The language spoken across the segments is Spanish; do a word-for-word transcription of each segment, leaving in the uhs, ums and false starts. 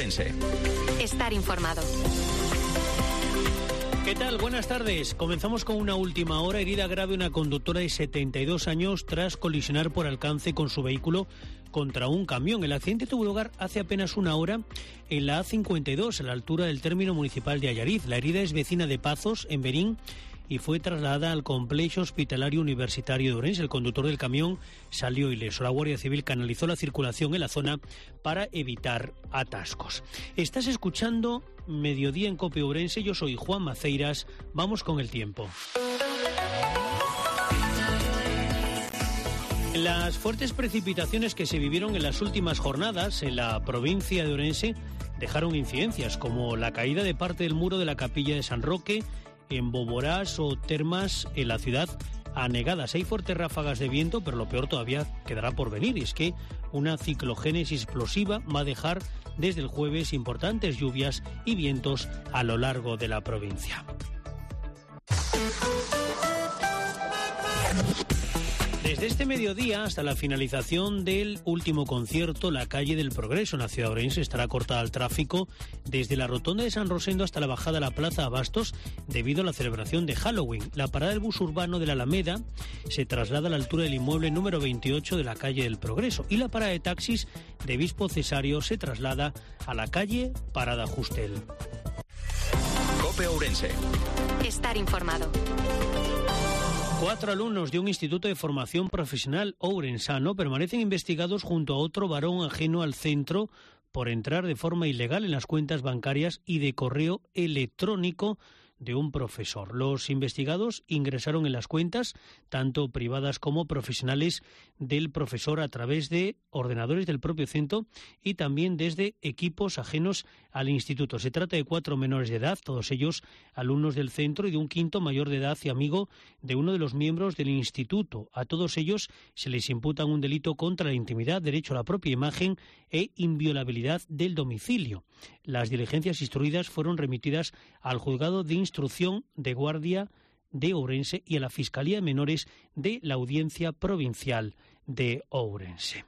Ourense. Estar informado. ¿Qué tal? Buenas tardes. Comenzamos con una última hora. Herida grave una conductora de setenta y dos años tras colisionar por alcance con su vehículo contra un camión. El accidente tuvo lugar hace apenas una hora en la A cincuenta y dos, a la altura del término municipal de Allariz. La herida es vecina de Pazos, en Berín, y fue trasladada al complejo hospitalario universitario de Ourense. El conductor del camión salió ileso. La Guardia Civil canalizó la circulación en la zona para evitar atascos. Estás escuchando Mediodía en COPE Ourense. Yo soy Juan Maceiras. Vamos con el tiempo. Las fuertes precipitaciones que se vivieron en las últimas jornadas en la provincia de Ourense dejaron incidencias como la caída de parte del muro de la capilla de San Roque en Boborás o Termas en la ciudad anegadas. Hay fuertes ráfagas de viento, pero lo peor todavía quedará por venir, y es que una ciclogénesis explosiva va a dejar desde el jueves importantes lluvias y vientos a lo largo de la provincia. Desde este mediodía hasta la finalización del último concierto, la calle del Progreso en la ciudad de Ourense estará cortada al tráfico desde la rotonda de San Rosendo hasta la bajada a la Plaza Abastos debido a la celebración de Halloween. La parada del bus urbano de la Alameda se traslada a la altura del inmueble número veintiocho de la calle del Progreso, y la parada de taxis de Bispo Cesario se traslada a la calle Parada Justel. COPE Ourense. Estar informado. Cuatro alumnos de un instituto de formación profesional ourensano permanecen investigados junto a otro varón ajeno al centro por entrar de forma ilegal en las cuentas bancarias y de correo electrónico de un profesor. Los investigados ingresaron en las cuentas, tanto privadas como profesionales, del profesor a través de ordenadores del propio centro y también desde equipos ajenos al instituto. Se trata de cuatro menores de edad, todos ellos alumnos del centro, y de un quinto mayor de edad y amigo de uno de los miembros del instituto. A todos ellos se les imputan un delito contra la intimidad, derecho a la propia imagen e inviolabilidad del domicilio. Las diligencias instruidas fueron remitidas al juzgado de instrucción de guardia de Ourense y a la Fiscalía de Menores de la Audiencia Provincial de Ourense.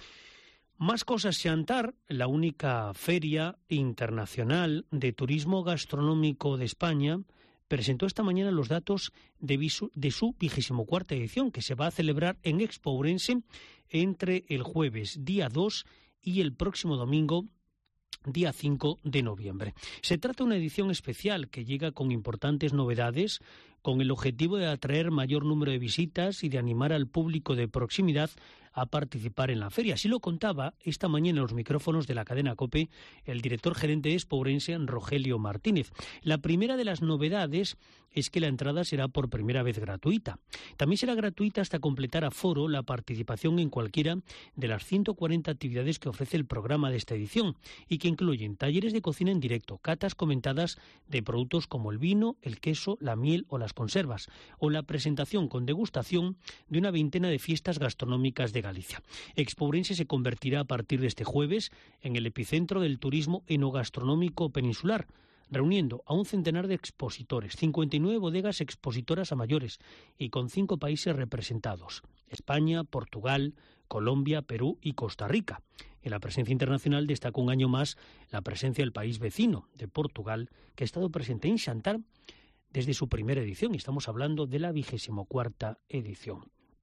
Más cosas. Xantar, la única feria internacional de turismo gastronómico de España, presentó esta mañana los datos de, visu, de su vigésimo cuarta edición, que se va a celebrar en Expo Ourense entre el jueves día dos y el próximo domingo día cinco de noviembre. Se trata de una edición especial que llega con importantes novedades, con el objetivo de atraer mayor número de visitas y de animar al público de proximidad a participar en la feria. Así lo contaba esta mañana en los micrófonos de la cadena COPE el director gerente de Expo Ourense, Rogelio Martínez. La primera de las novedades es que la entrada será por primera vez gratuita. También será gratuita hasta completar aforo la participación en cualquiera de las ciento cuarenta actividades que ofrece el programa de esta edición y que incluyen talleres de cocina en directo, catas comentadas de productos como el vino, el queso, la miel o las conservas, o la presentación con degustación de una veintena de fiestas gastronómicas de Galicia. Expo Ourense se convertirá a partir de este jueves en el epicentro del turismo enogastronómico peninsular, reuniendo a un centenar de expositores, cincuenta y nueve bodegas expositoras a mayores y con cinco países representados: España, Portugal, Colombia, Perú y Costa Rica. En la presencia internacional destacó un año más la presencia del país vecino de Portugal, que ha estado presente en Xantar desde su primera edición, y estamos hablando de la vigésimo cuarta edición.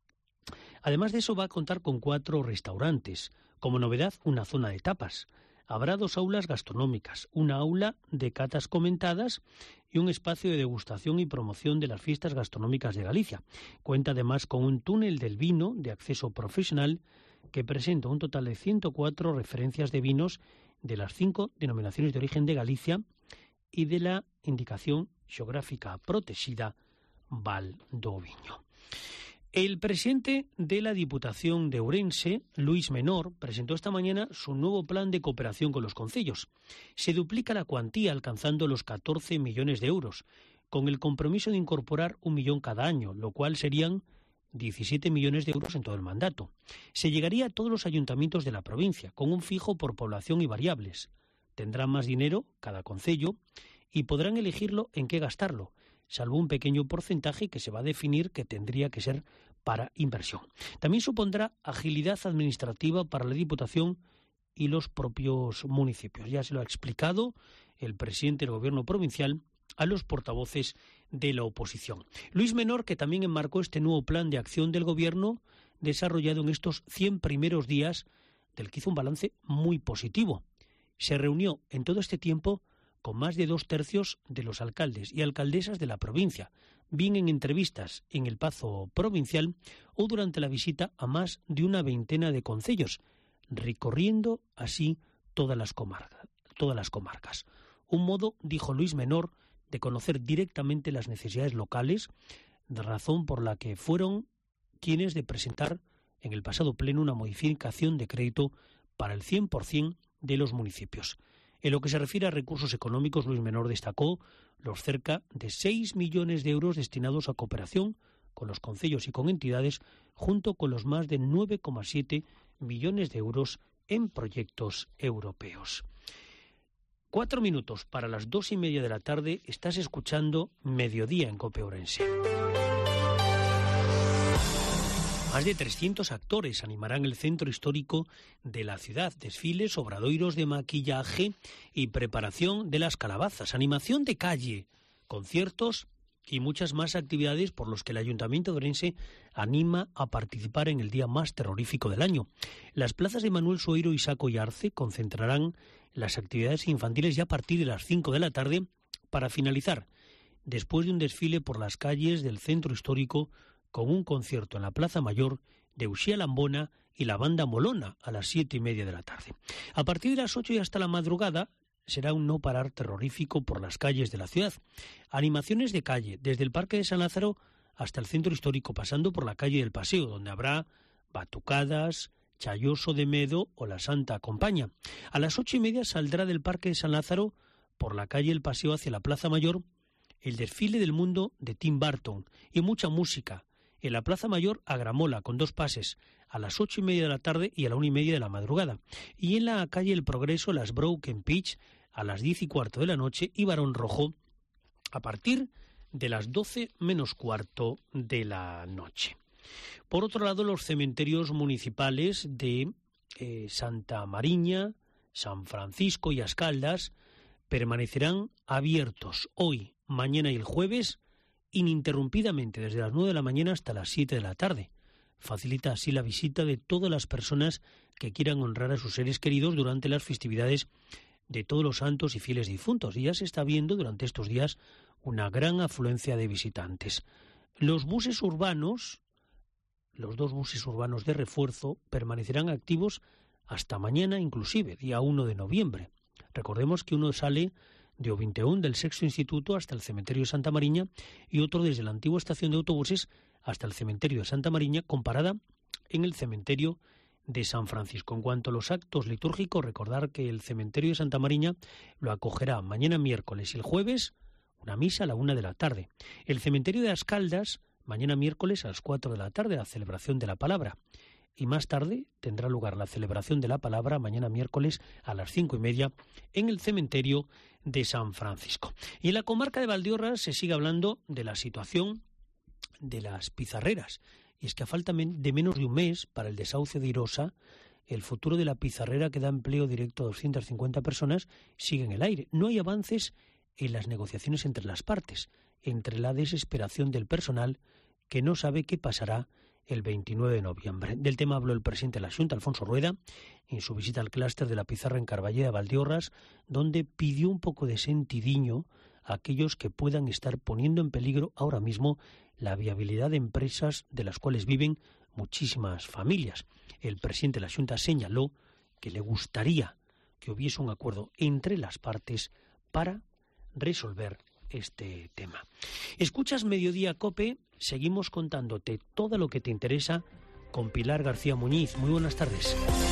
Además de eso, va a contar con cuatro restaurantes. Como novedad, una zona de tapas. Habrá dos aulas gastronómicas, una aula de catas comentadas y un espacio de degustación y promoción de las fiestas gastronómicas de Galicia. Cuenta además con un túnel del vino de acceso profesional que presenta un total de ciento cuatro referencias de vinos de las cinco denominaciones de origen de Galicia y de la indicación geográfica protegida Val do Viño. El presidente de la Diputación de Ourense, Luis Menor, presentó esta mañana su nuevo plan de cooperación con los concellos. Se duplica la cuantía, alcanzando los catorce millones de euros, con el compromiso de incorporar un millón cada año, lo cual serían diecisiete millones de euros en todo el mandato. Se llegaría a todos los ayuntamientos de la provincia, con un fijo por población y variables. Tendrán más dinero cada concello y podrán elegirlo en qué gastarlo, salvo un pequeño porcentaje que se va a definir que tendría que ser para inversión. También supondrá agilidad administrativa para la Diputación y los propios municipios. Ya se lo ha explicado el presidente del Gobierno provincial a los portavoces de la oposición. Luis Menor, que también enmarcó este nuevo plan de acción del Gobierno desarrollado en estos cien primeros días, del que hizo un balance muy positivo. Se reunió en todo este tiempo con más de dos tercios de los alcaldes y alcaldesas de la provincia, bien en entrevistas en el Pazo Provincial o durante la visita a más de una veintena de concellos, recorriendo así todas las comarcas. Todas las comarcas. Un modo, dijo Luis Menor, de conocer directamente las necesidades locales, razón por la que fueron quienes de presentar en el pasado pleno una modificación de crédito para el cien por ciento de los municipios. En lo que se refiere a recursos económicos, Luis Menor destacó los cerca de seis millones de euros destinados a cooperación con los concellos y con entidades, junto con los más de nueve coma siete millones de euros en proyectos europeos. Cuatro minutos para las dos y media de la tarde. Estás escuchando Mediodía en COPE Ourense. Más de trescientos actores animarán el centro histórico de la ciudad. Desfiles, obradoiros de maquillaje y preparación de las calabazas, animación de calle, conciertos y muchas más actividades por los que el Ayuntamiento de Ourense anima a participar en el día más terrorífico del año. Las plazas de Manuel Sueiro y Saco y Arce concentrarán las actividades infantiles ya a partir de las cinco de la tarde para finalizar, después de un desfile por las calles del centro histórico con un concierto en la Plaza Mayor de Uxía Lambona y la banda Molona a las siete y media de la tarde. A partir de las ocho y hasta la madrugada será un no parar terrorífico por las calles de la ciudad. Animaciones de calle, desde el Parque de San Lázaro hasta el centro histórico, pasando por la calle del Paseo, donde habrá batucadas, Chayoso de Medo o la Santa Compaña. A las ocho y media saldrá del Parque de San Lázaro por la calle del Paseo hacia la Plaza Mayor el desfile del mundo de Tim Burton y mucha música. En la Plaza Mayor, a Gramola, con dos pases, a las ocho y media de la tarde y a la una y media de la madrugada. Y en la calle El Progreso, las Broken Pitch, a las diez y cuarto de la noche, y Barón Rojo, a partir de las doce menos cuarto de la noche. Por otro lado, los cementerios municipales de eh, Santa Mariña, San Francisco y Ascaldas permanecerán abiertos hoy, mañana y el jueves, ininterrumpidamente desde las nueve de la mañana hasta las siete de la tarde. Facilita así la visita de todas las personas que quieran honrar a sus seres queridos durante las festividades de todos los santos y fieles difuntos. Y ya se está viendo durante estos días una gran afluencia de visitantes. Los buses urbanos, los dos buses urbanos de refuerzo, permanecerán activos hasta mañana, inclusive, día uno de noviembre. Recordemos que uno sale de O veintiuno del Sexto Instituto hasta el cementerio de Santa Mariña y otro desde la antigua estación de autobuses hasta el cementerio de Santa Mariña, comparada en el cementerio de San Francisco. En cuanto a los actos litúrgicos, recordar que el cementerio de Santa Mariña lo acogerá mañana miércoles y el jueves una misa a la una de la tarde. El cementerio de Ascaldas, mañana miércoles a las cuatro de la tarde, la celebración de la palabra. Y más tarde tendrá lugar la celebración de la palabra mañana miércoles a las cinco y media en el cementerio de San Francisco. Y en la comarca de Valdeorras se sigue hablando de la situación de las pizarreras. Y es que a falta de menos de un mes para el desahucio de Irosa, el futuro de la pizarrera, que da empleo directo a doscientas cincuenta personas, sigue en el aire. No hay avances en las negociaciones entre las partes, entre la desesperación del personal que no sabe qué pasará el veintinueve de noviembre. Del tema habló el presidente de la Xunta, Alfonso Rueda, en su visita al clúster de la pizarra en Carballeda, Valdeorras, donde pidió un poco de sentidiño a aquellos que puedan estar poniendo en peligro ahora mismo la viabilidad de empresas de las cuales viven muchísimas familias. El presidente de la Xunta señaló que le gustaría que hubiese un acuerdo entre las partes para resolver este tema. Escuchas Mediodía COPE, seguimos contándote todo lo que te interesa con Pilar García Muñiz. Muy buenas tardes.